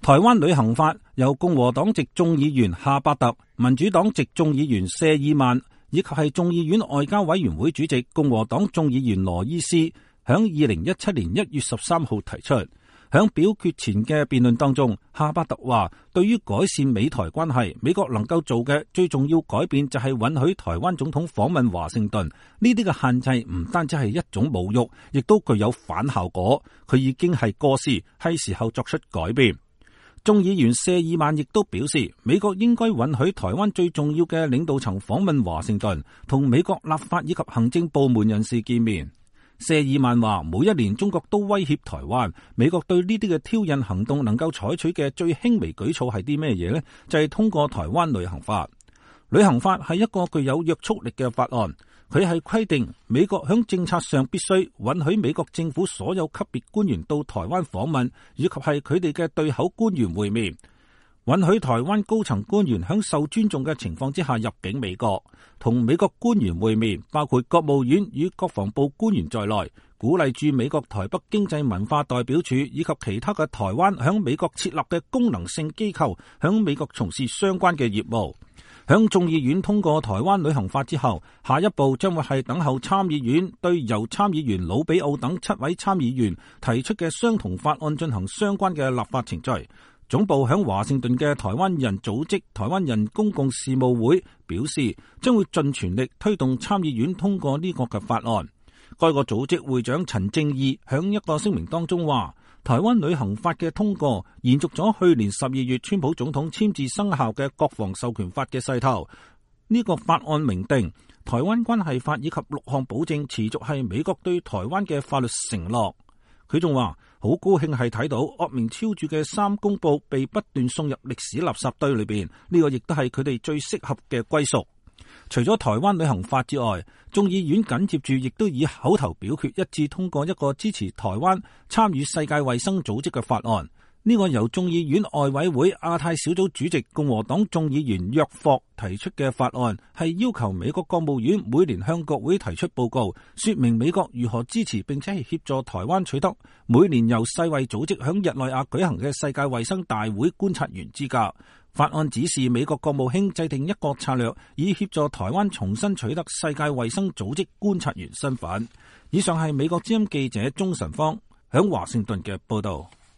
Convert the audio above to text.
台灣旅行法由共和黨籍眾議員夏伯特、民主黨籍眾議員謝爾曼以及係眾議院外交委員會主席共和黨眾議員羅伊斯響2017年1月13號提出。響表決前嘅辯論當中，夏伯特話：對於改善美台關係，美國能夠做嘅最重要改變就係允許台灣總統訪問華盛頓。呢啲嘅限制唔單止係一種侮辱，亦都具有反效果。佢已經係過時，係時候作出改變。眾議員謝爾曼亦都表示，美國應該允許台灣最重要嘅領導層訪問華盛頓，同美國立法以及行政部門人士見面。謝爾曼話：每一年中國都威脅台灣，美國對呢啲嘅挑釁行動能夠採取嘅最輕微舉措係啲咩嘢呢？就係通過台灣旅行法。旅行法係一個具有約束力嘅法案，佢係規定美國響政策上必須允許美國政府所有級別官員到台灣訪問，以及係佢哋嘅對口官員會面。允許台灣高層官員喺受尊重嘅情況之下入境美國，同美國官員會面，包括國務院與國防部官員在內，鼓勵駐美國台北經濟文化代表處以及其他嘅台灣喺美國設立嘅功能性機構喺美國從事相關嘅業務。響眾議院通過台灣旅行法之後，下一步將會係等候參議院對由參議員魯比奧等7位參議員提出嘅相同法案進行相關嘅立法程序。總部響華盛頓嘅台灣人組織台灣人公共事務會表示，將會盡全力推動參議院通過呢個嘅法案。該個組織會長陳正義響一個聲明當中話，台灣旅行法嘅通過延續咗去年12月川普總統簽字生效嘅國防授權法嘅勢頭。呢個法案明定台灣關係法以及6項保證持續係美國對台灣嘅法律承諾。佢仲話好高興係睇到惡名昭著嘅3公報被不斷送入歷史垃圾堆裏邊，呢個亦都係佢哋最適合嘅歸屬。除咗台灣旅行法之外，眾議院緊接住亦都以口頭表決一致通過一個支持台灣參與世界衛生組織嘅法案。呢個由眾議院外委會亞太小組主席共和黨眾議員約霍提出嘅法案，係要求美國國務院每年向國會提出報告，說明美國如何支持並且係協助台灣取得每年由世衛組織響日內瓦舉行嘅世界衛生大會觀察員資格。法案指示美國國務卿制定一個策略，以協助台灣重新取得世界衛生組織觀察員身份。以上係美國之音記者鍾晨芳響華盛頓嘅報道。